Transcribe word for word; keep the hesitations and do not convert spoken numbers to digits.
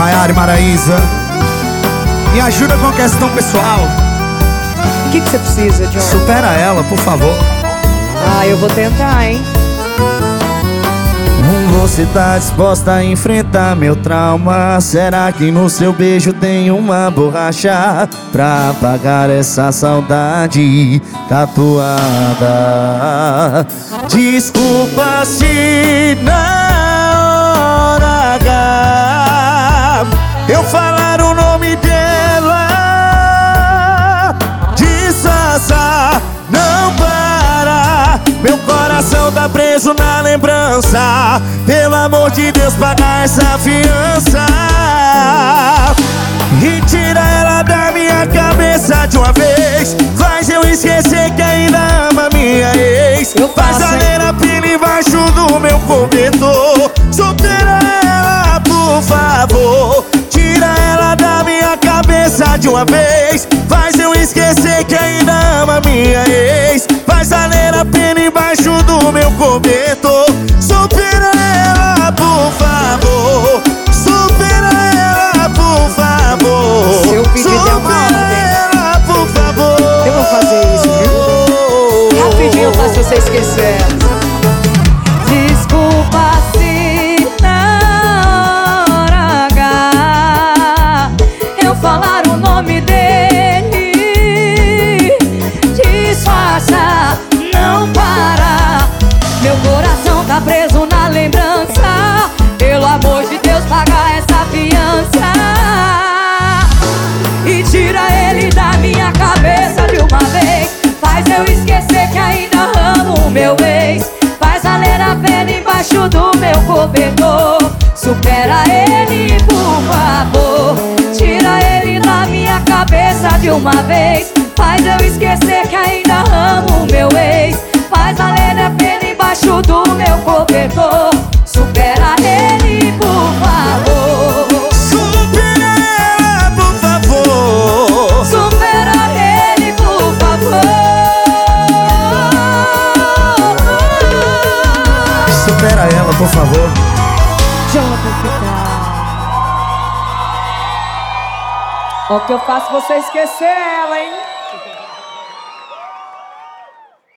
Maiara e Maraísa, me ajuda com a questão pessoal. O que que você precisa, John? Supera ela, por favor. Ah, eu vou tentar, hein? Você tá disposta a enfrentar meu trauma? Será que no seu beijo tem uma borracha pra apagar essa saudade tatuada? Desculpa se na hora H eu falar o nome dela. Disfarça, não para. Meu coração tá preso na lembrança. Pelo amor de Deus, paga essa fiança e tira ela da minha cabeça de uma vez. Faz eu esquecer que ainda ama minha ex. Faz a lena pina embaixo do meu cobertor. Supera ela, por favor. Tira ela da minha cabeça de uma vez. Faz eu esquecer que ainda ama minha ex. Faz a lena pina embaixo do meu cobertor. Supera ela, por favor. Supera ela, por favor. Se eu pedir deu uma ordem, ela, por favor. eu vou fazer isso, viu? Rapidinho eu faço você esquecer. Desculpa se na hora H eu falar o nome dele. Disfarça, não para. Meu coração tá preso na lembrança. Pelo amor de Deus, paga essa fiança e tira ele da minha cabeça de uma vez. Faz eu esquecer que ainda amo o meu ex. Faz a lena pena embaixo do meu cobertor. Supera ele, por favor. Tira ele da minha cabeça de uma vez. Faz eu esquecer que ainda amo o meu ex. Faz a lena pena embaixo do meu cobertor. Supera ele, por favor. Supera ela, por favor. Supera ele, por favor. Supera ela, por favor. Ó, que eu faço você esquecer ela, hein?